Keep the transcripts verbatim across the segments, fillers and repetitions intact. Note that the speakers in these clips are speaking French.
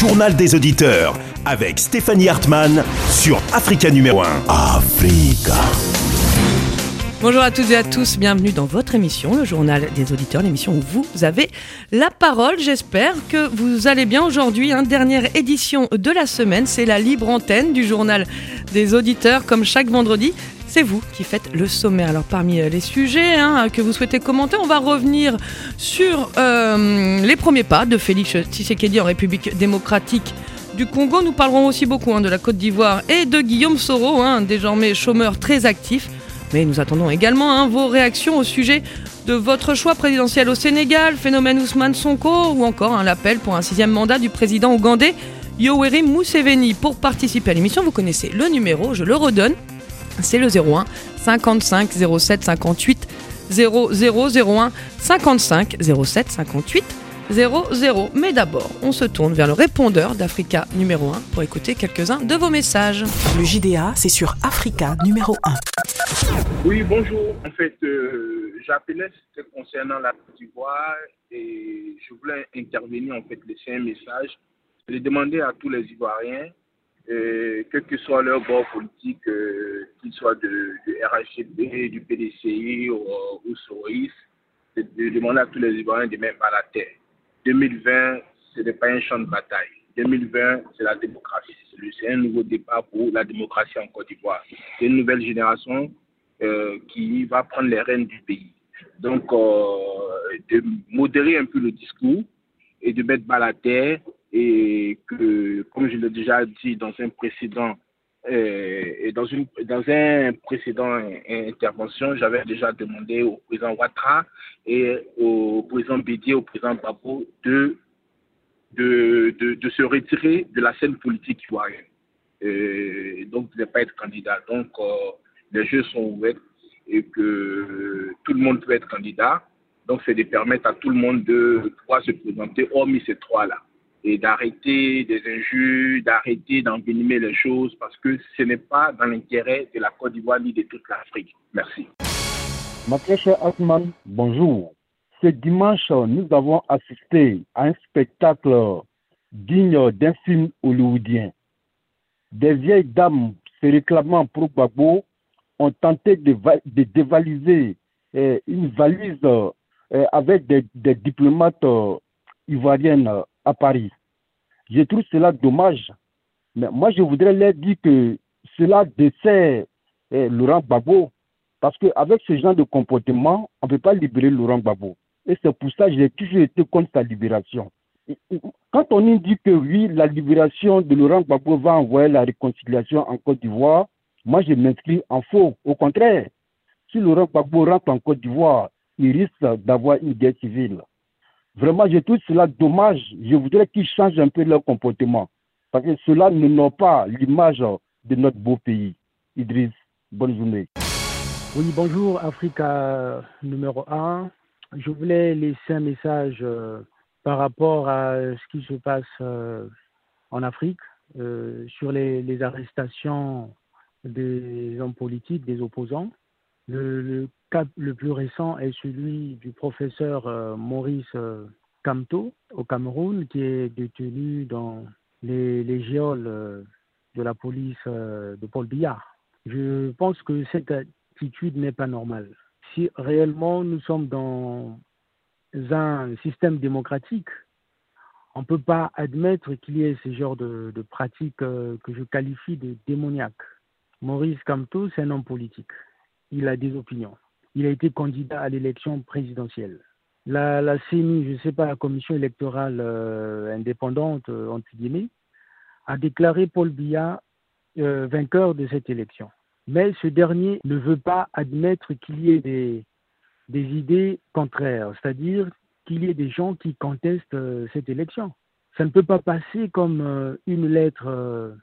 journal des auditeurs avec Stéphanie Hartmann sur Africa numéro un. Africa. Bonjour à toutes et à tous, bienvenue dans votre émission, le journal des auditeurs, l'émission où vous avez la parole. J'espère que vous allez bien aujourd'hui, hein, dernière édition de la semaine, c'est la libre antenne du journal des auditeurs comme chaque vendredi. C'est vous qui faites le sommaire. Alors parmi les sujets hein, que vous souhaitez commenter, on va revenir sur euh, les premiers pas de Félix Tshisekedi en République démocratique du Congo. Nous parlerons aussi beaucoup hein, de la Côte d'Ivoire et de Guillaume Soro, hein, désormais chômeur très actif. Mais nous attendons également hein, vos réactions au sujet de votre choix présidentiel au Sénégal, phénomène Ousmane Sonko ou encore hein, l'appel pour un sixième mandat du président ougandais Yoweri Museveni. Pour participer à l'émission, vous connaissez le numéro, je le redonne, c'est le zéro un cinquante-cinq zéro sept cinquante-huit zéro zéro zéro un cinquante-cinq zéro sept cinquante-huit zéro zéro. Mais d'abord, on se tourne vers le répondeur d'Africa numéro un pour écouter quelques-uns de vos messages. Le J D A, c'est sur Africa numéro un. Oui, bonjour. En fait, euh, j'appelais c'était concernant la Côte d'Ivoire et je voulais intervenir, en fait, laisser un message. Je demander à tous les Ivoiriens, euh, quel que soit leur bord politique, euh, qu'ils soient de, de R H D B, du P D C I ou, ou Soris, de, de demander à tous les Ivoiriens de mettre à la terre. deux mille vingt, ce n'est pas un champ de bataille. deux mille vingt, c'est la démocratie. C'est un nouveau départ pour la démocratie en Côte d'Ivoire. C'est une nouvelle génération euh, qui va prendre les rênes du pays. Donc, euh, de modérer un peu le discours et de mettre bas la terre et que, comme je l'ai déjà dit dans un précédent, euh, et dans une dans un précédent intervention, j'avais déjà demandé au président Ouattara et au président Bédié, au président Babo de De, de, de se retirer de la scène politique ivoirienne. Euh, donc, de ne pas être candidat. Donc, euh, les jeux sont ouverts et que tout le monde peut être candidat. Donc, c'est de permettre à tout le monde de pouvoir se présenter, hormis ces trois-là. Et d'arrêter des injures, d'arrêter d'envenimer les choses parce que ce n'est pas dans l'intérêt de la Côte d'Ivoire ni de toute l'Afrique. Merci. Ma très chère Hartmann, bonjour. Ce dimanche, nous avons assisté à un spectacle digne d'un film hollywoodien. Des vieilles dames se réclamant pour Gbagbo ont tenté de, va- de dévaliser euh, une valise euh, avec des, des diplomates euh, ivoiriennes euh, à Paris. Je trouve cela dommage. Mais moi, je voudrais leur dire que cela dessert euh, Laurent Gbagbo. Parce qu'avec ce genre de comportement, on ne peut pas libérer Laurent Gbagbo. Et c'est pour ça que j'ai toujours été contre sa libération. Quand on nous dit que oui, la libération de Laurent Gbagbo va envoyer la réconciliation en Côte d'Ivoire, moi je m'inscris en faux. Au contraire, si Laurent Gbagbo rentre en Côte d'Ivoire, il risque d'avoir une guerre civile. Vraiment, je trouve cela dommage. Je voudrais qu'ils changent un peu leur comportement. Parce que cela n'honore pas l'image de notre beau pays. Idriss, bonne journée. Oui, bonjour, Africa numéro un. Je voulais laisser un message euh, par rapport à ce qui se passe euh, en Afrique, euh, sur les, les arrestations des hommes politiques, des opposants. Le, le cas le plus récent est celui du professeur euh, Maurice euh, Kamto au Cameroun, qui est détenu dans les, les geôles euh, de la police euh, de Paul Biya. Je pense que cette attitude n'est pas normale. Si réellement nous sommes dans un système démocratique, on ne peut pas admettre qu'il y ait ce genre de, de pratiques euh, que je qualifie de démoniaques. Maurice Kamto, c'est un homme politique. Il a des opinions. Il a été candidat à l'élection présidentielle. La, la C E N I, je ne sais pas, la commission électorale euh, indépendante, euh, entre guillemets, a déclaré Paul Biya euh, vainqueur de cette élection. Mais ce dernier ne veut pas admettre qu'il y ait des, des idées contraires, c'est-à-dire qu'il y ait des gens qui contestent euh, cette élection. Ça ne peut pas passer comme euh, une lettre euh,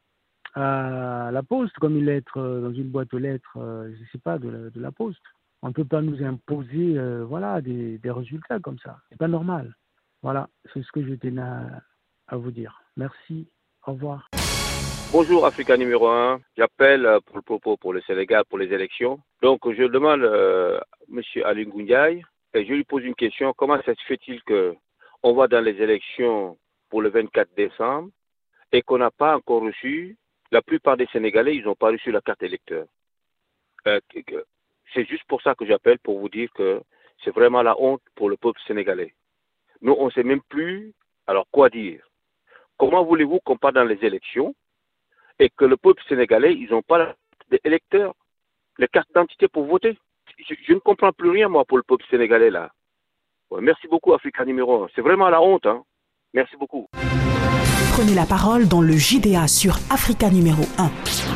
à la poste, comme une lettre euh, dans une boîte aux lettres, euh, je ne sais pas, de la, de la poste. On ne peut pas nous imposer euh, voilà, des, des résultats comme ça. C'est pas normal. Voilà, c'est ce que je tenais à, à vous dire. Merci, au revoir. Bonjour Africa numéro un, j'appelle pour le propos pour le Sénégal pour les élections. Donc je demande euh, à M. Ali Ngoundiaye et je lui pose une question. Comment ça se fait-il qu'on va dans les élections pour le vingt-quatre décembre et qu'on n'a pas encore reçu, la plupart des Sénégalais, ils n'ont pas reçu la carte électeur. Euh, c'est juste pour ça que j'appelle, pour vous dire que c'est vraiment la honte pour le peuple sénégalais. Nous, on ne sait même plus, alors quoi dire? Comment voulez-vous qu'on parte dans les élections et que le peuple sénégalais, ils n'ont pas d'électeurs, les cartes d'identité pour voter? Je, je ne comprends plus rien, moi, pour le peuple sénégalais, là. Ouais, merci beaucoup, Africa numéro un. C'est vraiment la honte, hein. Merci beaucoup. Prenez la parole dans le J D A sur Africa numéro un.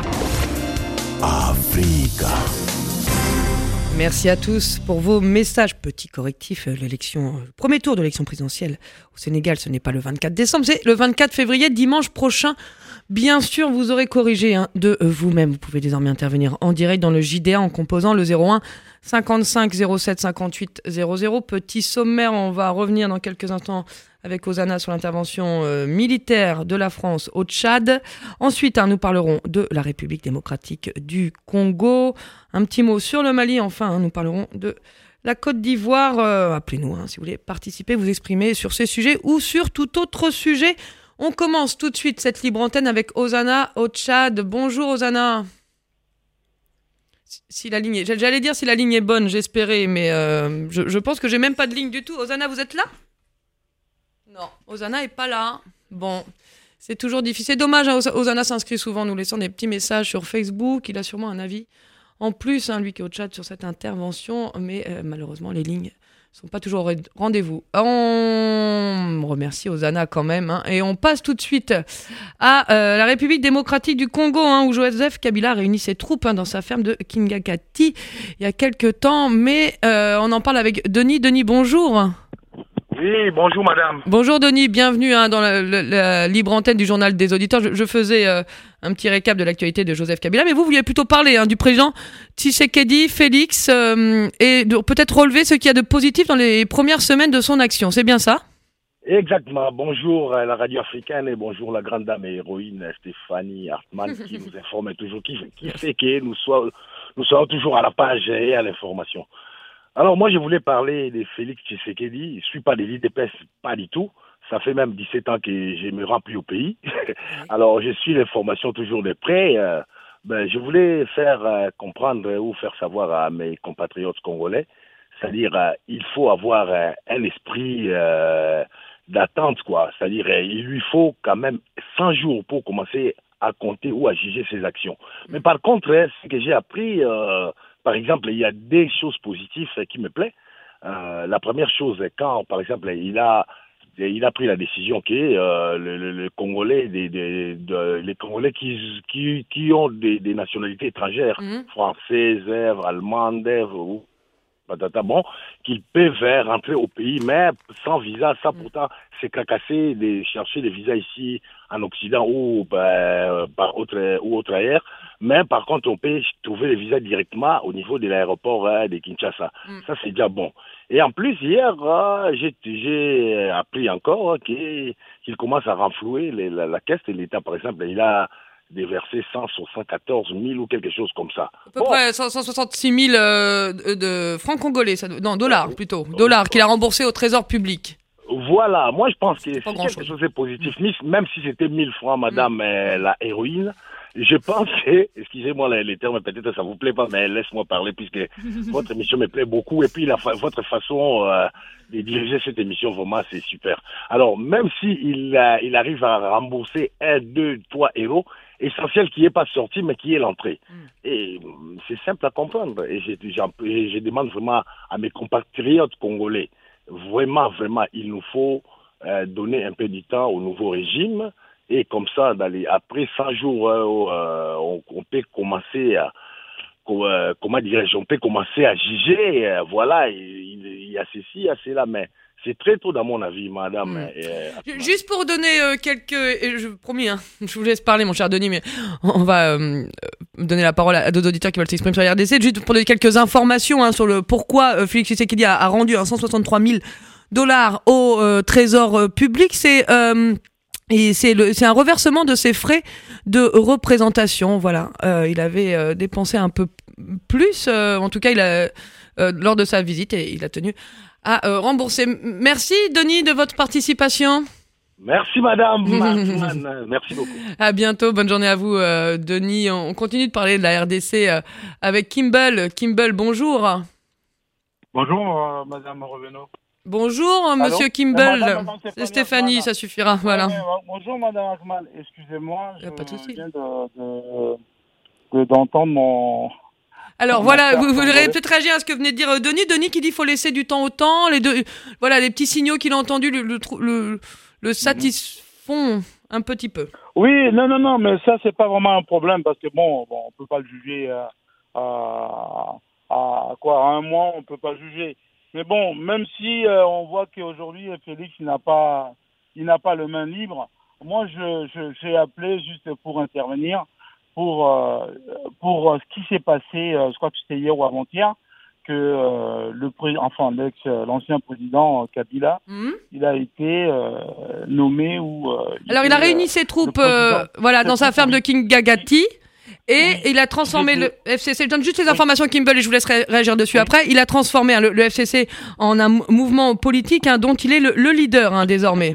Africa. Merci à tous pour vos messages. Petit correctif, l'élection, le premier tour de l'élection présidentielle au Sénégal, ce n'est pas le vingt-quatre décembre, c'est le vingt-quatre février, dimanche prochain. Bien sûr, vous aurez corrigé hein, de vous-même. Vous pouvez désormais intervenir en direct dans le J D A en composant le zéro un cinquante-cinq zéro sept cinquante-huit zéro zéro. Petit sommaire, on va revenir dans quelques instants avec Hosanna sur l'intervention euh, militaire de la France au Tchad. Ensuite, hein, nous parlerons de la République démocratique du Congo. Un petit mot sur le Mali. Enfin, hein, nous parlerons de la Côte d'Ivoire. Euh, appelez-nous hein, si vous voulez participer, vous exprimer sur ces sujets ou sur tout autre sujet. On commence tout de suite cette libre antenne avec Hosanna au Tchad. Bonjour Hosanna. Si la ligne est... J'allais dire si la ligne est bonne, j'espérais, mais euh, je, je pense que j'ai même pas de ligne du tout. Hosanna, vous êtes là ? Non, Hosanna est pas là. Bon, c'est toujours difficile. C'est dommage, hein, Hosanna s'inscrit souvent en nous laissant des petits messages sur Facebook. Il a sûrement un avis en plus, hein, lui qui est au chat sur cette intervention. Mais euh, malheureusement, les lignes ne sont pas toujours au rendez-vous. On remercie Hosanna quand même. Hein, et on passe tout de suite à euh, la République démocratique du Congo, hein, où Joseph Kabila réunit ses troupes hein, dans sa ferme de Kingakati il y a quelques temps. Mais euh, on en parle avec Denis. Denis, bonjour. Oui, bonjour madame. Bonjour Denis, bienvenue hein, dans la, la, la libre antenne du journal des auditeurs. Je, je faisais euh, un petit récap de l'actualité de Joseph Kabila, mais vous vouliez plutôt parler hein, du président Tshisekedi, Félix, euh, et de, peut-être relever ce qu'il y a de positif dans les premières semaines de son action. C'est bien ça ? Exactement. Bonjour à la radio africaine et bonjour la grande dame et héroïne Stéphanie Hartmann qui nous informe toujours, qui, qui fait que nous soyons, nous soyons toujours à la page et à l'information. Alors moi je voulais parler de Félix Tshisekedi, je ne suis pas de l'I D P S, pas du tout, ça fait même dix-sept ans que je me rends plus au pays, alors je suis l'information toujours de près, euh, ben, je voulais faire euh, comprendre ou faire savoir à mes compatriotes congolais, c'est-à-dire euh, il faut avoir euh, un esprit euh, d'attente, quoi, c'est-à-dire euh, il lui faut quand même cent jours pour commencer à compter ou à juger ses actions. Mais par contre, hein, ce que j'ai appris... Euh, Par exemple, il y a des choses positives qui me plaisent. Euh, la première chose, quand, par exemple, il a, il a pris la décision que euh, le, le, le Congolais, des, des, de, les Congolais qui, qui, qui ont des, des nationalités étrangères, mmh. françaises, allemandes, ou patata, bon, qu'ils peuvent rentrer au pays, mais sans visa, ça pourtant, c'est cacasser de chercher des visas ici en Occident ou bah, par autre ou autre ailleurs. Mais par contre, on peut trouver les visas directement au niveau de l'aéroport hein, de Kinshasa. Mm. Ça, c'est déjà bon. Et en plus, hier, euh, j'ai, j'ai appris encore hein, qu'il, qu'il commence à renflouer les, la, la caisse de l'État. Par exemple, il a déversé cent soixante-quatorze mille ou quelque chose comme ça. À peu bon. près cent soixante-six mille euh, de francs congolais, ça, non, dollars plutôt. Dollars qu'il a remboursé au trésor public. Voilà, moi je pense que c'est, c'est quelque chose de positif. Même si c'était mille francs, madame mm. euh, la héroïne, je pense que, excusez-moi les, les termes, peut-être ça vous plaît pas, mais laisse-moi parler puisque votre émission me plaît beaucoup et puis la, votre façon euh, de diriger cette émission, vraiment, c'est super. Alors, même si il, euh, il arrive à rembourser un, deux, trois euros, essentiel qui n'est pas sorti, mais qui est l'entrée. Mm. Et c'est simple à comprendre. Et je, je demande vraiment à mes compatriotes congolais, vraiment, vraiment, il nous faut euh, donner un peu du temps au nouveau régime. Et comme ça, dans les, après cent jours, euh, on, on peut commencer à, euh, comment dirais-je, on peut commencer à juger. Euh, voilà, il, il y a ceci, il y a cela, mais c'est très tôt dans mon avis, madame. Mmh. Euh, Juste pour donner euh, quelques... Et je promis, hein, je vous laisse parler, mon cher Denis, mais on va euh, donner la parole à d'autres auditeurs qui veulent s'exprimer sur la R D C. Juste pour donner quelques informations hein, sur le pourquoi euh, Félix Tshisekedi a, a rendu hein, cent soixante-trois mille dollars au euh, trésor euh, public. C'est... Euh, Et c'est, le, c'est un reversement de ses frais de représentation. Voilà, euh, il avait euh, dépensé un peu plus. Euh, en tout cas, il a euh, lors de sa visite et il a tenu à euh, rembourser. Merci, Denis, de votre participation. Merci madame. Merci beaucoup. À bientôt, bonne journée à vous euh, Denis. On continue de parler de la R D C euh, avec Kimball. Kimball, bonjour. Bonjour euh, madame Revenot. Bonjour monsieur Allô Kimball. Madame, madame C'est Stéphanie, ça suffira. Voilà. Ouais, ouais, bonjour madame Akman, excusez-moi, je pas de souci. viens de, de, de, d'entendre mon... Alors voilà, vous, vous voudrez peut-être réagir à ce que venait de dire Denis. Denis qui dit qu'il faut laisser du temps au temps. Les deux, voilà, les petits signaux qu'il a entendus le, le, le, le satisfont un petit peu. Oui, non, non, non, mais ça, c'est pas vraiment un problème parce que bon, bon on peut pas le juger à, à, à quoi, à un mois, on peut pas le juger. Mais bon, même si euh, on voit qu'aujourd'hui, Félix il n'a pas, il n'a pas le main libre, moi, je, je, j'ai appelé juste pour intervenir. Pour, euh, pour euh, ce qui s'est passé, euh, je crois que c'était hier ou avant-hier, que euh, le pré- enfin l'ex, euh, l'ancien président euh, Kabila, mmh. il a été euh, nommé ou. Euh, il Alors il a réuni euh, ses troupes, euh, voilà, dans sa ferme de Kingagati. Et oui. il a transformé le F C C. Je donne juste les oui. informations Kimball et je vous laisserai réagir dessus oui. après. Il a transformé hein, le, le F C C en un mouvement politique hein, dont il est le, le leader hein, désormais.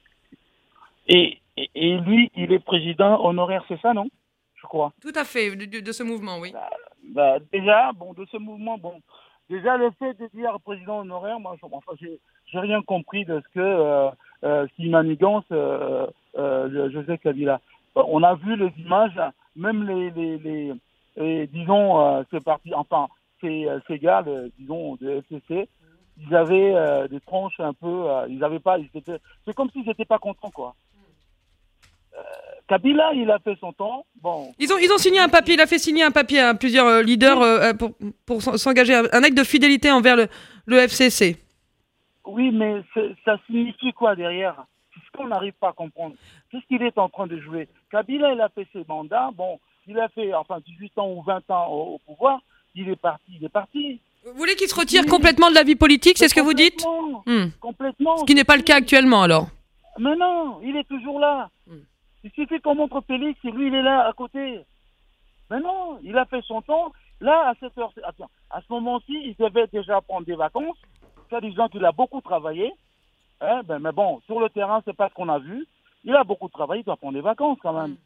Et, et, et lui, il est président honoraire, c'est ça, non? Crois. Tout à fait, de, de, de ce mouvement, oui. Bah, bah, déjà, bon, de ce mouvement, bon, déjà le fait de dire président honoraire, moi, je, enfin, j'ai, j'ai rien compris de ce que euh, euh, qui manigance euh, euh, Joseph Kabila. On a vu les images, même les, les, les, les disons, euh, ces partis, enfin, ces, ces gars, le, disons, de F C C, ils avaient euh, des tronches un peu, euh, ils avaient pas, ils étaient, c'est comme s'ils n'étaient pas contents, quoi. Euh, Kabila, il a fait son temps. Bon. Ils ont, ils ont signé un papier, il a fait signer un papier à plusieurs euh, leaders euh, pour, pour s'engager, un acte de fidélité envers le, le F C C. Oui, mais ça signifie quoi derrière? C'est ce qu'on n'arrive pas à comprendre. Qu'est-ce qu'il est en train de jouer? Kabila, il a fait ses mandats. Bon, il a fait enfin dix-huit ans ou vingt ans au, au pouvoir. Il est parti, il est parti. Vous voulez qu'il se retire oui. complètement de la vie politique, c'est ce que vous dites? hmm. Complètement. Ce qui n'est pas le cas actuellement, alors. Mais non, il est toujours là. Hmm. Il suffit qu'on montre Félix et lui, il est là, à côté. Mais non, il a fait son temps. Là, à cette heure, attends, à ce moment-ci, il devait déjà prendre des vacances, disant qu'il a beaucoup travaillé. Hein, ben, mais bon, sur le terrain, c'est pas ce qu'on a vu. Il a beaucoup travaillé, il doit prendre des vacances quand même.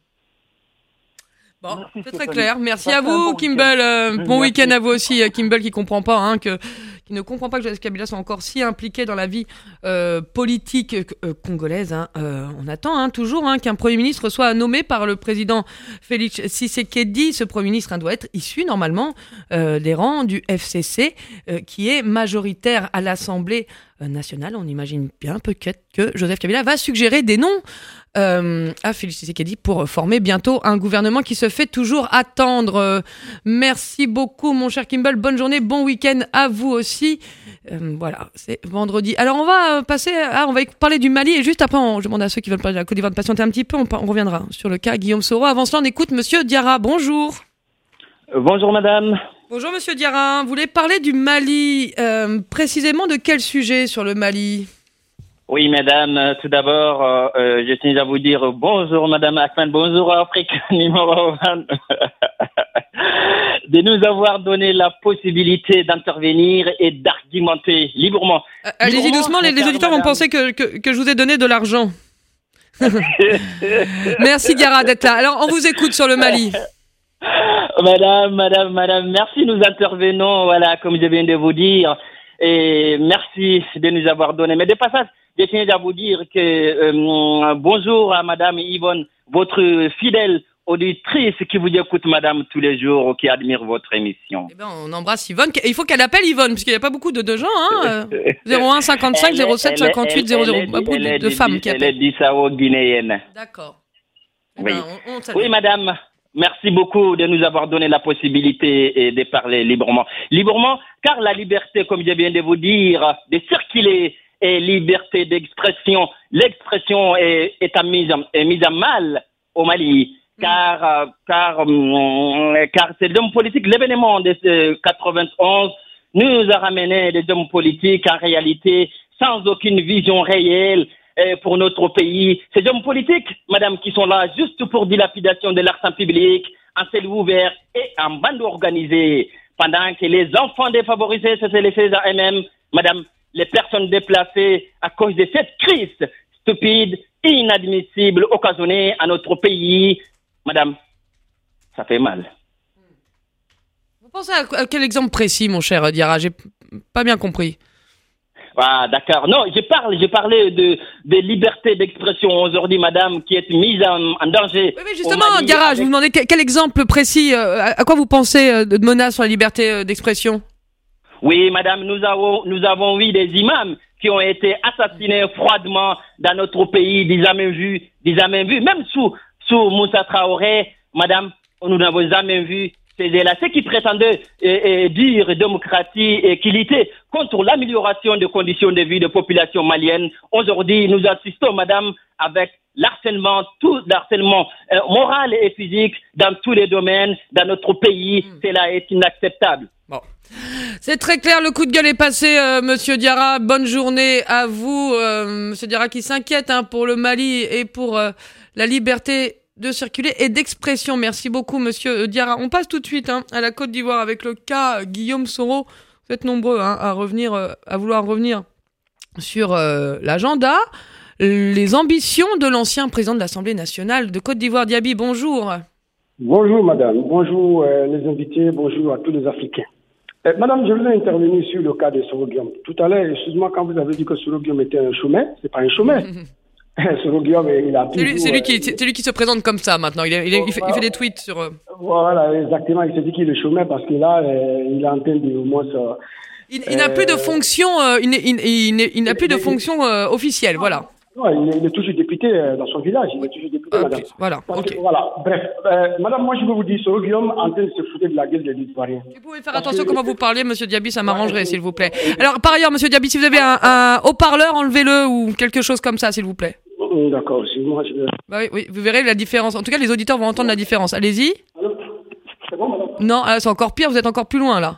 Bon, merci, c'est Stéphanie. Très clair. Merci à vous, bon Kimball. Euh, bon merci. Week-end à vous aussi, Kimball, qui comprend pas, hein, que, qui ne comprend pas que Joseph Kabila soit encore si impliqué dans la vie euh, politique euh, congolaise. Hein. Euh, on attend hein, toujours hein, qu'un Premier ministre soit nommé par le président Félix Tshisekedi. Ce Premier ministre hein, doit être issu normalement euh, des rangs du F C C, euh, qui est majoritaire à l'Assemblée nationale. On imagine bien peut-être que Joseph Kabila va suggérer des noms Euh, à Félix Tshisekedi pour former bientôt un gouvernement qui se fait toujours attendre. Euh, merci beaucoup mon cher Kimball, bonne journée, bon week-end à vous aussi. Euh, voilà, c'est vendredi. Alors on va passer, à, on va parler du Mali et juste après on, je demande à ceux qui veulent parler de la Côte d'Ivoire de patienter un petit peu, on, on reviendra sur le cas Guillaume Soro. Avant cela on écoute Monsieur Diarra, bonjour. Euh, bonjour madame. Bonjour Monsieur Diarra, vous voulez parler du Mali, euh, précisément de quel sujet sur le Mali ? Oui, madame, tout d'abord, euh, je tiens à vous dire bonjour, madame Akman, bonjour, Afrique numéro un, de nous avoir donné la possibilité d'intervenir et d'argumenter librement. Euh, allez-y librement, doucement, les, les auditeurs madame. vont penser que, que, que je vous ai donné de l'argent. Merci, Diarra, d'être là. Alors, on vous écoute sur le Mali. Madame, madame, madame, merci, nous intervenons, voilà, comme je viens de vous dire, et merci de nous avoir donné. Mais de passage, je tiens à vous dire que euh, bonjour à madame Yvonne, votre fidèle auditrice qui vous écoute, madame, tous les jours, qui admire votre émission. Eh ben, on embrasse Yvonne. Il faut qu'elle appelle Yvonne, parce qu'il n'y a pas beaucoup de, de gens, hein. zéro un cinquante-cinq zéro sept cinquante-huit zéro zéro. Beaucoup de, de femmes qui appellent. Elle est bissau-guinéenne. D'accord. Eh oui. Ben, on, on oui, madame. Merci beaucoup de nous avoir donné la possibilité de parler librement. Librement, car la liberté, comme je viens de vous dire, de circuler et liberté d'expression. L'expression est, est, à mise, est mise à mal au Mali, car, euh, car, euh, car ces hommes politiques, l'événement de euh, quatre-vingt-onze nous a ramené des hommes politiques en réalité sans aucune vision réelle euh, pour notre pays. Ces hommes politiques, madame, qui sont là juste pour dilapidation de l'argent public, en ciel ouvert et en bande organisée, pendant que les enfants défavorisés se sont laissés à eux-mêmes, madame, les personnes déplacées à cause de cette crise stupide inadmissibles occasionnés à notre pays. Madame, ça fait mal. Vous pensez à quel exemple précis, mon cher Diarra? J'ai pas bien compris. Ah, d'accord. Non, je parle, j'ai parlé de, de liberté d'expression aujourd'hui, madame, qui est mise en, en danger. Oui, mais justement, Diarra, avec... je vous demandais quel, quel exemple précis, euh, à, à quoi vous pensez euh, de menace sur la liberté euh, d'expression? Oui, madame, nous avons, nous avons vu des imams qui ont été assassinés froidement dans notre pays, des jamais vus, des jamais vus, même sous, sous Moussa Traoré, madame, nous n'avons jamais vu. C'est là ceux qui prétendaient euh, euh, dire démocratie et qu'il était contre l'amélioration des conditions de vie de population malienne. Aujourd'hui, nous assistons, madame, avec l'harcèlement, tout l'harcèlement euh, moral et physique dans tous les domaines, dans notre pays. Mmh. Cela est inacceptable. Bon. C'est très clair, le coup de gueule est passé, euh, Monsieur Diarra. Bonne journée à vous, euh, Monsieur Diarra, qui s'inquiète hein, pour le Mali et pour euh, la liberté de circuler et d'expression. Merci beaucoup, Monsieur Diarra. On passe tout de suite hein, à la Côte d'Ivoire avec le cas Guillaume Soro. Vous êtes nombreux hein, à revenir, euh, à vouloir revenir sur euh, l'agenda. Les ambitions de l'ancien président de l'Assemblée nationale de Côte d'Ivoire. Diaby, bonjour. Bonjour, madame. Bonjour, euh, les invités. Bonjour à tous les Africains. Euh, madame, je voulais intervenir sur le cas de Soro Guillaume. Tout à l'heure, excuse-moi, quand vous avez dit que Soro Guillaume était un chômeur, c'est pas un chômeur. Soro Guillaume, il a c'est lui, c'est, lui qui, c'est, c'est lui qui se présente comme ça maintenant. Il, est, il, est, il, fait, il fait des tweets sur. Euh... Voilà, exactement. Il s'est dit qu'il est chômeur parce que là, euh, il est en train de au moins. Euh, il, il n'a plus de fonction. Euh, il, il, il, il n'a plus de fonction euh, officielle. Voilà. Non, il est, il est toujours député euh, dans son village. Il est toujours député, okay, madame. Voilà. Okay. Que, voilà. Bref, euh, madame, moi je veux vous dire, Soro Guillaume en train de se foutre de la gueule des Ivoiriens. Vous pouvez faire parce attention que... comment vous parlez, monsieur Diaby, ça m'arrangerait, s'il vous plaît. Alors, par ailleurs, monsieur Diaby, si vous avez un, un haut-parleur, enlevez-le ou quelque chose comme ça, s'il vous plaît. D'accord, excuse-moi. Je... Bah oui, oui, vous verrez la différence. En tout cas, les auditeurs vont entendre la différence. Allez-y. Allô, c'est bon, madame? Non, c'est encore pire, vous êtes encore plus loin, là.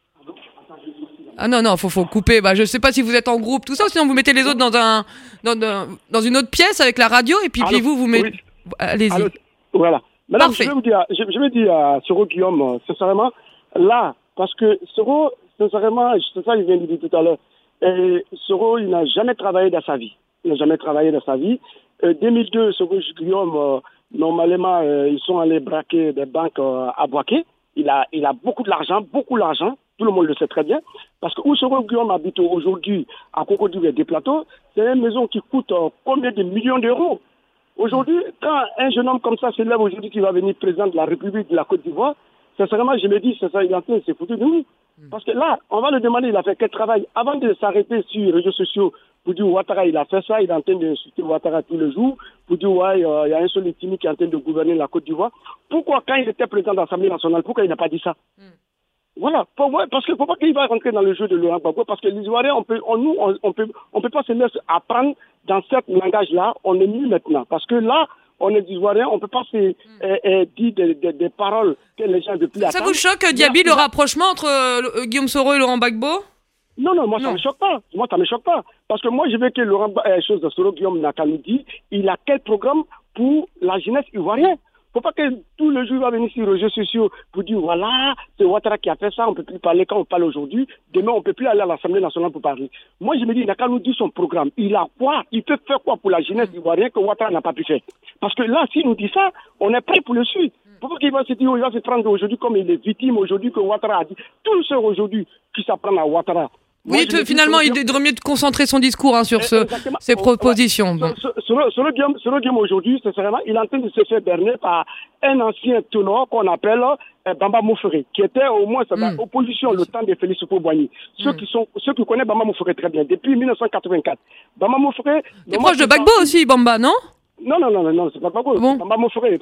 Ah non, non, faut, faut couper. Bah, je sais pas si vous êtes en groupe, tout ça, ou sinon vous mettez les autres dans un, dans, dans, dans une autre pièce avec la radio, et puis, puis vous, vous mettez. Oui. Allez-y. Allô, voilà. Madame, Parfait. je vais vous dire, je, je vais dire à Soro Guillaume, sincèrement, là, parce que Soro, sincèrement, c'est ça, il vient de dire tout à l'heure, et Soro, il n'a jamais travaillé dans sa vie. Il n'a jamais travaillé dans sa vie. Euh, deux mille deux, Soro Guillaume, euh, normalement, euh, ils sont allés braquer des banques euh, à Boaké. Il a, il a beaucoup de l'argent, beaucoup d'argent. Tout le monde le sait très bien. Parce que où Soro Guillaume habite aujourd'hui, à Cocody des Plateaux, c'est une maison qui coûte euh, combien de millions d'euros? Aujourd'hui, quand un jeune homme comme ça se lève aujourd'hui qui va venir président de la République de la Côte d'Ivoire, sincèrement, je me dis, c'est ça, il est en train de se foutre de nous. Parce que là, on va le demander, il a fait quel travail? Avant de s'arrêter sur les réseaux sociaux, pour dire Ouattara, il a fait ça, il est en train d'insulter Ouattara tous les jours, pour dire, ouais, euh, il y a un seul Timi qui est en train de gouverner la Côte d'Ivoire. Pourquoi, quand il était président de l'Assemblée nationale, pourquoi il n'a pas dit ça? mm. Voilà, pour moi, parce qu'il ne faut pas qu'il va rentrer dans le jeu de Laurent Gbagbo, parce que les Ivoiriens, on peut, on, nous, on, on peut, on peut pas se laisser apprendre dans ce langage-là, on est mieux maintenant. Parce que là, on est des Ivoiriens, on ne peut pas se mm. euh, euh, dire des, des, des paroles que les gens depuis Ça attendent. Vous choque, Diaby, le rapprochement entre euh, Guillaume Soro et Laurent Gbagbo? Non, non, moi, non. ça ne me choque pas. Moi, ça ne me choque pas. Parce que moi, je veux que Laurent euh, chose de Soro Guillaume n'a qu'à nous dire, il a quel programme pour la jeunesse ivoirienne? Il ne faut pas que tous les jours, il va venir sur les réseaux sociaux pour dire, voilà, c'est Ouattara qui a fait ça, on ne peut plus parler quand on parle aujourd'hui. Demain, on ne peut plus aller à l'Assemblée nationale pour parler. Moi, je me dis, il n'a qu'à nous dire son programme. Il a quoi? Il peut faire quoi pour la jeunesse ivoirienne que Ouattara n'a pas pu faire? Parce que là, s'il nous dit ça, on est prêt pour le suivre. Pourquoi qu'il va se dire, il va se prendre aujourd'hui comme il est victime aujourd'hui que Ouattara a dit. Tous ceux aujourd'hui qui s'apprennent à Ouattara. Oui, moi, finalement, il devrait mieux concentrer son discours hein, sur ce, ces propositions. Bon. Soro Guillaume aujourd'hui, sincèrement, il est en train de se faire berner par un ancien ténor qu'on appelle euh, Bamba Moufferé, qui était au moins dans mm. l'opposition le temps de Félix Houphouët-Boigny. Ceux mm. qui sont, ceux qui connaissent Bamba Moufferé très bien, depuis dix-neuf cent quatre-vingt-quatre. Bamba Moufferé. C'est proche de Gbagbo aussi, Bamba, non? Non, non, non, non, non, c'est pas Gbagbo. Bon. Bamba Moufferé.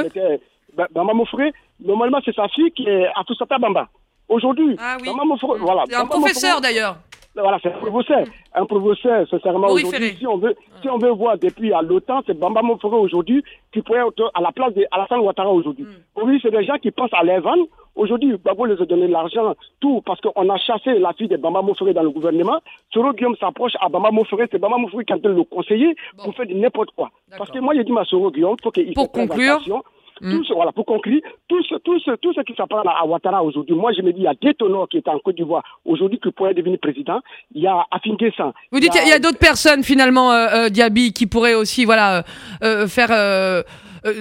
Bamba Moufferé, normalement, c'est sa fille qui est Afoussata Bamba. Aujourd'hui, ah oui. Bamba Moufferé, voilà. C'est un Bamba professeur Moufferé, d'ailleurs. Voilà, c'est un professeur. Un professeur, sincèrement, aujourd'hui, si on veut, si on veut voir depuis à l'OTAN, c'est Bamba Moufferé aujourd'hui qui pourrait être à la place d'Alassane Ouattara aujourd'hui. Mm. Aujourd'hui, c'est des gens qui pensent à l'Evan. Aujourd'hui, Gbagbo les a donné de l'argent, tout, parce qu'on a chassé la fille de Bamba Moufferé dans le gouvernement. Soro Guillaume s'approche à Bamba Moufferé, c'est Bamba Moufferé qui est en train de le conseiller bon. pour faire de n'importe quoi. D'accord. Parce que moi, j'ai dit à Soro Guillaume, il faut qu'il Pour conclure. Mm. Tout ce, voilà, pour conclure, tout ce, tout ce, tout ce qui s'apprend à Ouattara aujourd'hui, moi je me dis, il y a des ténors qui étaient en Côte d'Ivoire aujourd'hui qui pourraient devenir président. Il y a Afinguessan. Vous dites, il y a, il y a d'autres personnes finalement, euh, euh, Diaby, qui pourraient aussi, voilà, euh, faire... Euh, euh,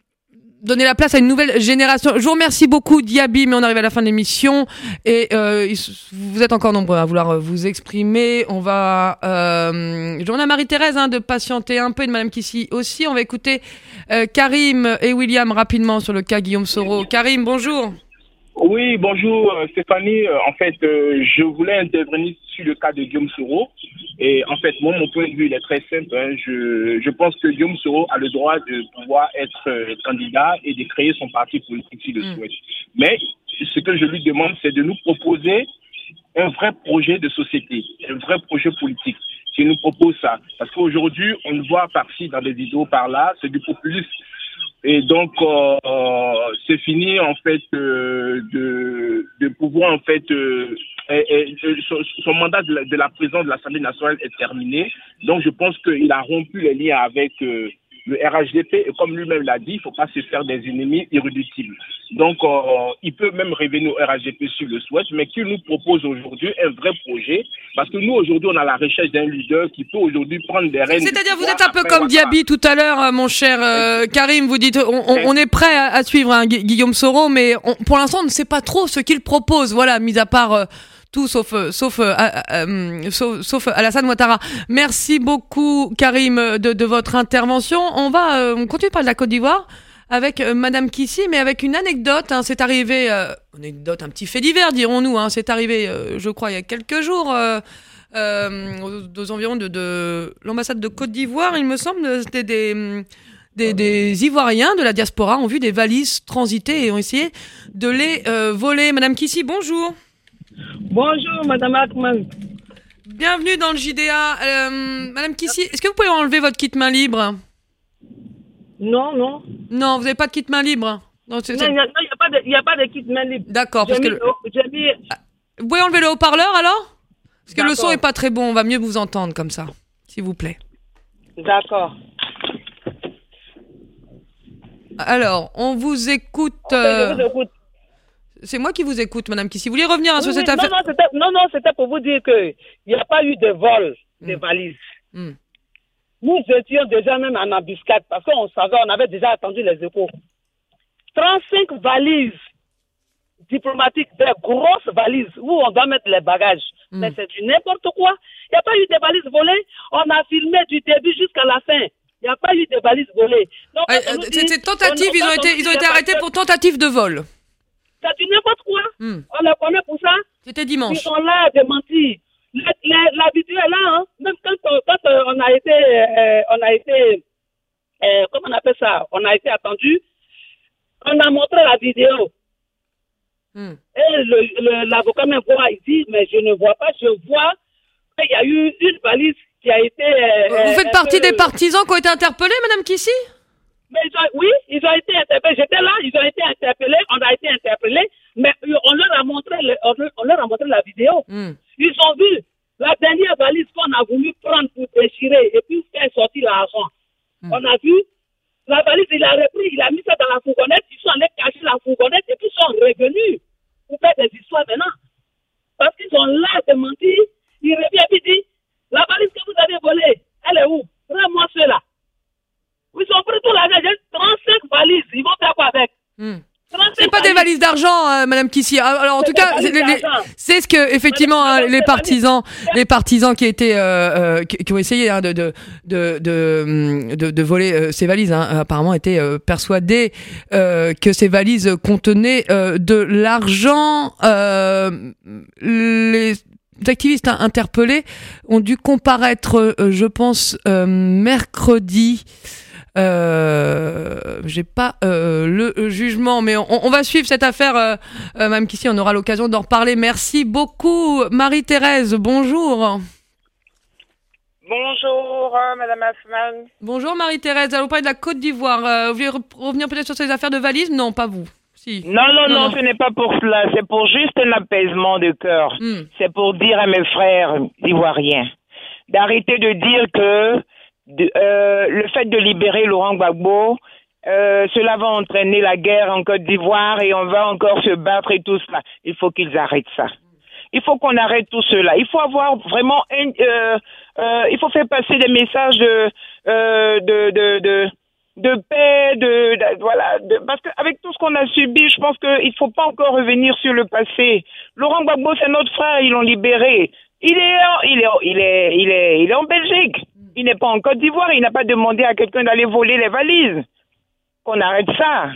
donner la place à une nouvelle génération. Je vous remercie beaucoup, Diaby, mais on arrive à la fin de l'émission et euh, vous êtes encore nombreux à vouloir vous exprimer. On va... Euh, je demande à Marie-Thérèse hein, de patienter un peu, et de Madame Kissi aussi. On va écouter euh, Karim et William rapidement sur le cas Guillaume Soro. Karim, bonjour. Oui, bonjour Stéphanie. En fait, euh, je voulais intervenir sur le cas de Guillaume Soro. Et en fait, moi, mon point de vue, il est très simple. Hein. Je, je pense que Guillaume Soro a le droit de pouvoir être euh, candidat et de créer son parti politique s'il le mmh. souhaite. Mais ce que je lui demande, c'est de nous proposer un vrai projet de société, un vrai projet politique. Qu'il nous propose ça. Parce qu'aujourd'hui, on le voit par-ci dans des vidéos par-là, c'est du populisme. Et donc, euh, c'est fini, en fait, euh, de, de pouvoir, en fait, euh, et, et, son, son mandat de la, de la présidence de l'Assemblée nationale est terminé. Donc, je pense qu'il a rompu les liens avec euh, le R H D P. Et comme lui-même l'a dit, il ne faut pas se faire des ennemis irréductibles. Donc, euh, il peut même revenir au R H D P s'il le souhaite, mais qu'il nous propose aujourd'hui un vrai projet. Parce que nous, aujourd'hui, on a la recherche d'un leader qui peut aujourd'hui prendre des rênes. C'est-à-dire, vous êtes un peu comme Diaby tout à l'heure, mon cher euh, Karim. Vous dites, on, on, on est prêt à, à suivre hein, Guillaume Soro, mais on, pour l'instant, on ne sait pas trop ce qu'il propose. Voilà, mis à part euh, tout sauf euh, sauf, euh, euh, sauf sauf Alassane Ouattara. Merci beaucoup, Karim, de, de votre intervention. On va, euh, on continue par de la Côte d'Ivoire avec euh, Madame Kissi, mais avec une anecdote. Hein, c'est arrivé, euh, anecdote, un petit fait divers, dirons-nous. Hein, c'est arrivé, euh, je crois, il y a quelques jours. Euh, Euh, aux, aux environs de, de l'ambassade de Côte d'Ivoire, il me semble, c'était des, des, des Ivoiriens de la diaspora ont vu des valises transiter et ont essayé de les euh, voler. Madame Kissi, bonjour. Bonjour, Madame Hartmann. Bienvenue dans le J D A. Euh, Madame Kissi, est-ce que vous pouvez enlever votre kit main libre? Non, non. Non, vous n'avez pas de kit main libre? Non, il n'y a, a, a pas de kit main libre. D'accord. Parce mis, que le... mis... Vous pouvez enlever le haut-parleur alors? Parce que D'accord. le son est pas très bon, on va mieux vous entendre comme ça, s'il vous plaît. D'accord. Alors, on vous écoute. Euh... Je vous écoute. C'est moi qui vous écoute, Madame Kissi. Vous voulez revenir oui, sur oui, cette non, affaire? Non, c'était, non, non, c'était pour vous dire qu'il n'y a pas eu de vol de mmh. valises. Mmh. Nous étions déjà même en embuscade parce qu'on savait, on avait déjà attendu les échos. trente-cinq valises diplomatiques, des grosses valises où on doit mettre les bagages. Mm. Mais c'est du n'importe quoi. Il n'y a pas eu de valises volées. On a filmé du début jusqu'à la fin. Il n'y a pas eu de valises volées. Donc, euh, C'était tentative, ils ont été, ils ont été arrêtés pour tentative de vol. C'est du n'importe quoi. Mm. On les connaît pour ça. C'était dimanche. Ils sont là à mentir. La, la, la vidéo est là, hein. Même quand, quand euh, on a été, euh, on a été, euh, comment on appelle ça, on a été attendu, on a montré la vidéo. Mm. Et le, le, l'avocat me voit, il dit, mais je ne vois pas, je vois qu'il y a eu une valise qui a été... Euh, Vous faites euh, partie euh, des partisans qui ont été interpellés, Madame Kissi? Mais ils ont, oui, ils ont été interpellés. J'étais là, ils ont été interpellés, on a été interpellés, mais on leur a montré, le, on leur a montré la vidéo. Mm. Ils ont vu la dernière valise qu'on a voulu prendre pour déchirer et puis faire sortir l'argent. Mm. On a vu la valise, il a repris, il a mis ça dans la fourgonnette, ils sont allés cacher la fourgonnette et puis ils sont revenus pour faire des histoires maintenant. Parce qu'ils ont là de mentir, il revient et dit, la valise que vous avez volée, elle est où? Rends-moi cela. Ils ont pris tout l'argent, j'ai trente-cinq valises, ils vont faire quoi avec? Mm. C'est pas des valises d'argent, euh, Madame Kissi. Alors en tout cas, c'est, les, c'est ce que effectivement hein, les partisans, les partisans qui étaient, euh, qui, qui ont essayé hein, de, de, de, de, de, de voler euh, ces valises, hein, apparemment étaient euh, persuadés euh, que ces valises contenaient euh, de l'argent. Euh, les activistes hein, interpellés ont dû comparaître, euh, je pense, euh, mercredi. Euh, j'ai pas euh, le jugement, mais on, on va suivre cette affaire, euh, euh, Mme Kissi, on aura l'occasion d'en reparler. Merci beaucoup, Marie-Thérèse. Bonjour. Bonjour, euh, Madame Hartmann. Bonjour, Marie-Thérèse. Allons parler de la Côte d'Ivoire. Euh, vous voulez re- revenir peut-être sur ces affaires de valises? Non, pas vous. Si. Non, non, non, non, non, ce n'est pas pour cela. C'est pour juste un apaisement de cœur. Mm. C'est pour dire à mes frères ivoiriens d'arrêter de dire que De, euh, le fait de libérer Laurent Gbagbo Euh, cela va entraîner la guerre en Côte d'Ivoire et on va encore se battre et tout cela. Il faut qu'ils arrêtent ça. Il faut qu'on arrête tout cela. Il faut avoir vraiment, un, euh, euh, il faut faire passer des messages de, euh, de, de, de, de paix, de, de voilà, de, parce qu'avec tout ce qu'on a subi, je pense qu'il faut pas encore revenir sur le passé. Laurent Gbagbo, c'est notre frère, ils l'ont libéré. Il est, il est, il est, il est, il est en Belgique. Il n'est pas en Côte d'Ivoire. Il n'a pas demandé à quelqu'un d'aller voler les valises. Qu'on arrête ça.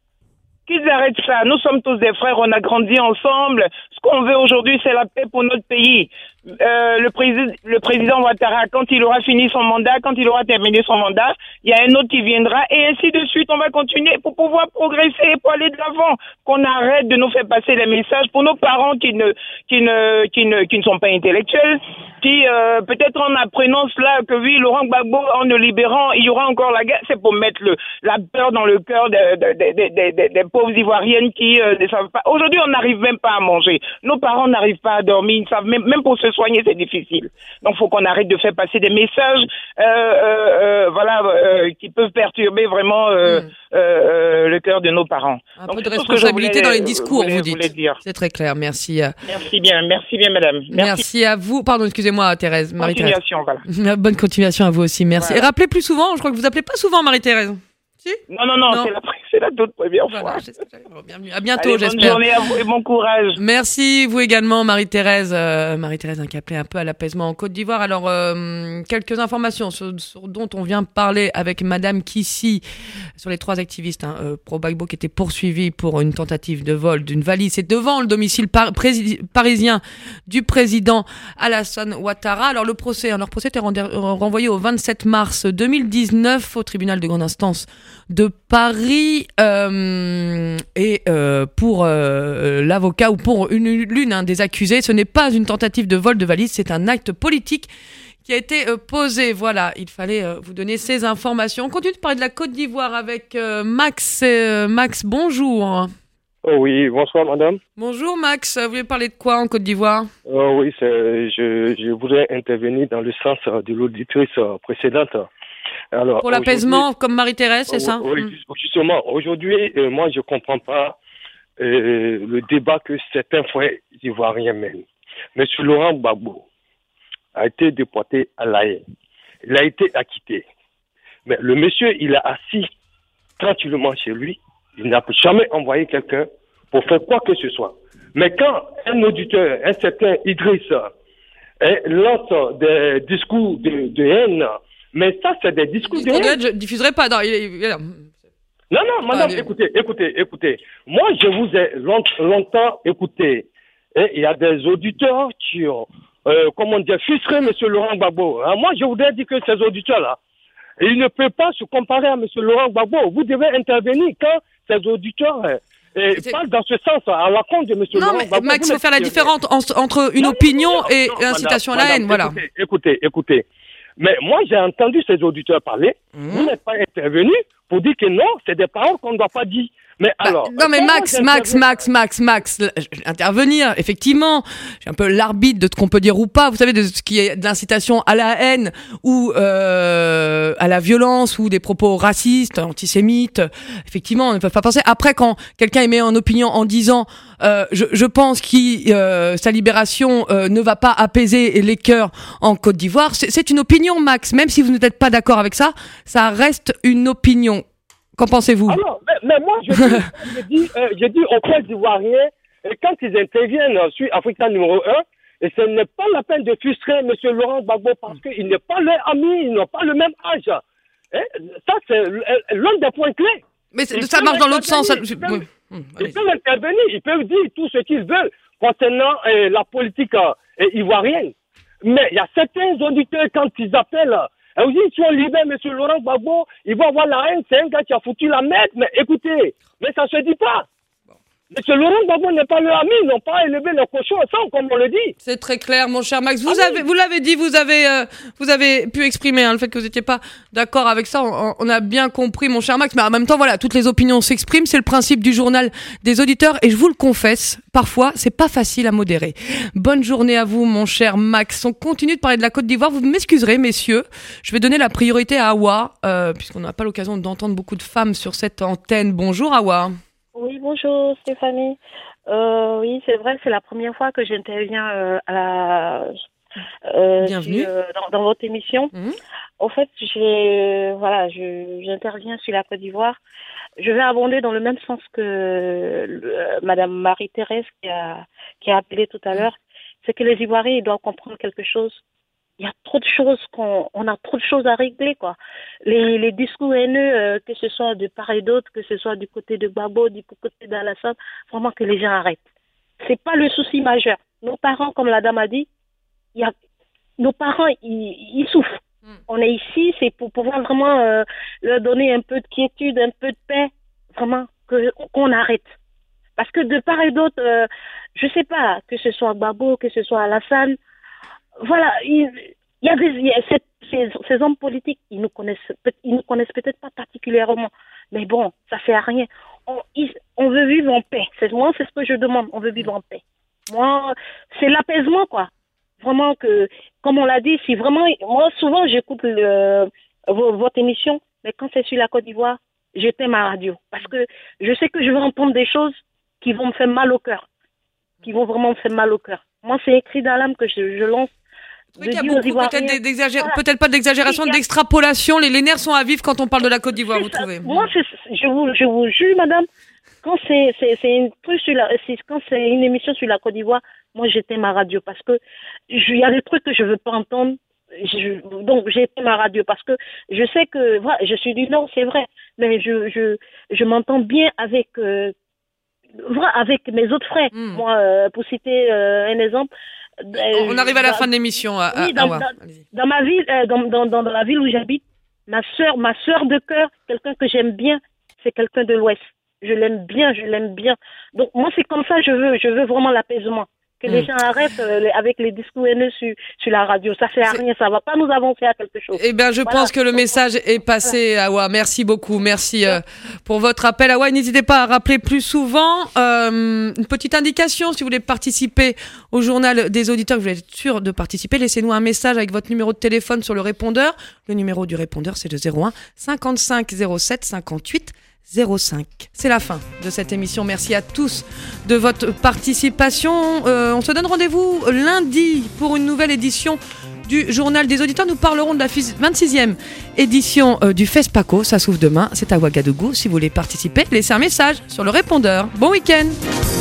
Qu'ils arrêtent ça. Nous sommes tous des frères, on a grandi ensemble. Ce qu'on veut aujourd'hui, c'est la paix pour notre pays. Euh, le, président, le président Ouattara, quand il aura fini son mandat, quand il aura terminé son mandat, il y a un autre qui viendra et ainsi de suite. On va continuer pour pouvoir progresser, pour aller de l'avant. Qu'on arrête de nous faire passer les messages pour nos parents qui ne, qui ne, qui ne, qui ne sont pas intellectuels, qui euh, peut-être en apprenant cela que oui, Laurent Gbagbo, en le libérant, il y aura encore la guerre. C'est pour mettre le, la peur dans le cœur des, des, des, des, des, des pauvres Ivoiriennes qui euh, ne savent pas. Aujourd'hui, on n'arrive même pas à manger. Nos parents n'arrivent pas à dormir. Ils savent même, même pour se soigner, c'est difficile. Donc, il faut qu'on arrête de faire passer des messages, euh, euh, euh, voilà, euh, qui peuvent perturber vraiment euh, mm. euh, euh, le cœur de nos parents. Un Donc, peu de responsabilité voulais, dans les discours, voulais, vous dites. C'est très clair. Merci. Merci bien, merci bien, madame. Merci, merci à vous. Pardon, excusez-moi, Thérèse. Marie-Thérèse. Continuation, voilà. Bonne continuation à vous aussi. Merci. Voilà. Et rappelez plus souvent. Je crois que vous appelez pas souvent, Marie-Thérèse. Si non, non, non, non. C'est, la, c'est la toute première voilà, fois. Bienvenue. À bientôt, Allez, j'espère. Bonne journée à vous et bon courage. Merci, vous également, Marie-Thérèse. Euh, Marie-Thérèse, hein, qui appelait un peu à l'apaisement en Côte d'Ivoire. Alors, euh, quelques informations sur, sur, dont on vient parler avec Madame Kissi sur les trois activistes hein, euh, pro-Gbagbo qui étaient poursuivis pour une tentative de vol d'une valise. C'est devant le domicile par- prési- parisien du président Alassane Ouattara. Alors, le procès, hein, leur procès était renvoyé au vingt-sept mars deux mille dix-neuf au tribunal de grande instance de Paris euh, et euh, pour euh, l'avocat ou pour une, l'une hein, des accusés, ce n'est pas une tentative de vol de valise, c'est un acte politique qui a été euh, posé. Voilà, il fallait euh, vous donner ces informations. On continue de parler de la Côte d'Ivoire avec euh, Max. Euh, Max, bonjour. Oh oui, bonsoir madame. Bonjour Max, vous voulez parler de quoi en Côte d'Ivoire? Oh oui, c'est, je, je voudrais intervenir dans le sens de l'auditrice précédente. Alors, pour l'apaisement, comme Marie-Thérèse, c'est ça? Oui, justement. Aujourd'hui, euh, moi, je ne comprends pas euh, le débat que certains frères ivoiriens mènent. Monsieur Laurent Gbagbo a été déporté à l'A E. Il a été acquitté. Mais le monsieur, il est assis tranquillement chez lui. Il n'a jamais envoyé quelqu'un pour faire quoi que ce soit. Mais quand un auditeur, un certain Idriss, hein, lance des discours de, de haine, mais ça, c'est des discours de haine. Je ne diffuserai pas. Non, il, il, il... non, non, madame, ah, écoutez, écoutez, écoutez. Moi, je vous ai long, longtemps écouté. Et il y a des auditeurs qui ont, euh, comment dire, frustré M. Laurent Gbagbo. Hein, moi, je voudrais dire que ces auditeurs-là, ils ne peuvent pas se comparer à M. Laurent Gbagbo. Vous devez intervenir quand ces auditeurs euh, euh, parlent dans ce sens, à la compte de M. Non, Laurent mais Gbagbo. Max, il faut faire la différence en, entre une non, opinion non, non, et non, l'incitation madame, à la haine. Madame, voilà. Écoutez, écoutez, écoutez. Mais moi, j'ai entendu ces auditeurs parler. Mmh. Vous n'êtes pas intervenu pour dire que non, c'est des paroles qu'on ne doit pas dire. Mais bah, alors. Non, mais Max, Max, Max, Max, Max, intervenir, effectivement. J'ai un peu l'arbitre de ce qu'on peut dire ou pas. Vous savez, de ce qui est de l'incitation à la haine ou euh, à la violence ou des propos racistes, antisémites. Effectivement, on ne peut pas penser. Après, quand quelqu'un émet en opinion en disant euh, je, je pense que euh, sa libération euh, ne va pas apaiser les cœurs en Côte d'Ivoire, c'est, c'est une opinion, Max. Même si vous n'êtes pas d'accord avec ça, ça reste une opinion. Qu'en pensez-vous? Alors, mais, mais moi, je dis, je dis, euh, je dis aux Côtes Ivoiriens, quand ils interviennent sur Africa numéro un, et ce n'est pas la peine de frustrer M. Laurent Gbagbo parce qu'il n'est pas leur ami, ils n'ont pas le même âge. Et ça, c'est l'un des points clés. Mais ça marche dans l'autre sens. Ils peuvent, oui. ils peuvent intervenir, ils peuvent dire tout ce qu'ils veulent concernant euh, la politique euh, ivoirienne. Mais il y a certains auditeurs, quand ils appellent, et aussi, si on libère M. Laurent Gbagbo, il va avoir la haine, c'est un gars qui a foutu la merde, mais écoutez, mais ça se dit pas. M. Laurent Gbagbo n'est pas leur ami, ils n'ont pas élevé le cochon au sang, comme on le dit. C'est très clair, mon cher Max. Vous ah avez, oui. vous l'avez dit, vous avez, euh, vous avez pu exprimer hein, le fait que vous n'étiez pas d'accord avec ça. On, on a bien compris, mon cher Max. Mais en même temps, voilà, toutes les opinions s'expriment. C'est le principe du journal des auditeurs. Et je vous le confesse, parfois, c'est pas facile à modérer. Bonne journée à vous, mon cher Max. On continue de parler de la Côte d'Ivoire. Vous m'excuserez, messieurs. Je vais donner la priorité à Awa, euh, puisqu'on n'a pas l'occasion d'entendre beaucoup de femmes sur cette antenne. Bonjour, Awa. Oui, bonjour Stéphanie. Euh, oui, c'est vrai, c'est la première fois que j'interviens euh, à la, euh, Bienvenue. sur, euh, dans, dans votre émission. Mmh. En fait, j'ai, voilà, je, j'interviens sur la Côte d'Ivoire. Je vais abonder dans le même sens que euh, Madame Marie-Thérèse qui a, qui a appelé tout à l'heure. C'est que les Ivoiriens, ils doivent comprendre quelque chose. Il y a trop de choses qu'on, on a trop de choses à régler, quoi. Les, les discours haineux, euh, que ce soit de part et d'autre, que ce soit du côté de Gbagbo, du côté d'Alassane, vraiment que les gens arrêtent. C'est pas le souci majeur. Nos parents, comme la dame a dit, il y a, nos parents, ils, ils souffrent. Mm. On est ici, c'est pour pouvoir vraiment euh, leur donner un peu de quiétude, un peu de paix, vraiment que, qu'on arrête. Parce que de part et d'autre, euh, je sais pas, que ce soit Gbagbo, que ce soit Alassane, voilà, il, il y a des, il y a ces, ces, ces hommes politiques, ils nous connaissent, ils nous connaissent peut-être pas particulièrement, mais bon, ça fait à rien. On, ils, on veut vivre en paix. C'est moi, c'est ce que je demande. On veut vivre en paix. Moi, c'est l'apaisement, quoi. Vraiment que, comme on l'a dit, si vraiment, moi souvent j'écoute le, votre émission, mais quand c'est sur la Côte d'Ivoire, j'éteins ma radio parce que je sais que je vais entendre des choses qui vont me faire mal au cœur, qui vont vraiment me faire mal au cœur. Moi, c'est un cri d'alarme que je, je lance. Oui, il y a beaucoup, peut-être, d'exagé... voilà. peut-être pas d'exagération, a... d'extrapolation. Les, les nerfs sont à vif quand on parle de la Côte d'Ivoire, vous trouvez? Moi, c'est, je, vous, je vous jure, madame, quand c'est, c'est, c'est, une, truc sur la, c'est, quand c'est une émission sur la Côte d'Ivoire, moi, j'éteins ma radio parce que il y a des trucs que je veux pas entendre. Je, donc, j'éteins ma radio parce que je sais que, voilà, je suis du Nord, c'est vrai, mais je, je, je m'entends bien avec, euh, voilà, avec mes autres frères. Mm. Moi, euh, pour citer euh, un exemple. Euh, on arrive à la dans, fin de l'émission. À, oui, dans, à dans, dans ma ville, euh, dans, dans, dans la ville où j'habite, ma sœur, ma sœur de cœur, quelqu'un que j'aime bien, c'est quelqu'un de l'Ouest. Je l'aime bien, je l'aime bien. Donc moi, c'est comme ça, je veux, je veux vraiment l'apaisement. Que mmh. les gens arrêtent euh, avec les discours haineux sur, sur la radio. Ça fait à rien, ça va pas nous avancer à quelque chose. Eh bien, je voilà. pense que le message est passé, voilà. Awa. Merci beaucoup. Merci euh, pour votre appel, Awa. N'hésitez pas à rappeler plus souvent. Euh, une petite indication, si vous voulez participer au journal des auditeurs, que vous êtes sûr de participer, laissez-nous un message avec votre numéro de téléphone sur le répondeur. Le numéro du répondeur, c'est le zéro un cinquante-cinq zéro sept cinquante-huit zéro cinq. C'est la fin de cette émission. Merci à tous de votre participation. Euh, on se donne rendez-vous lundi pour une nouvelle édition du Journal des auditeurs. Nous parlerons de la vingt-sixième édition euh, du FESPACO. Ça s'ouvre demain. C'est à Ouagadougou. Si vous voulez participer, laissez un message sur le répondeur. Bon week-end.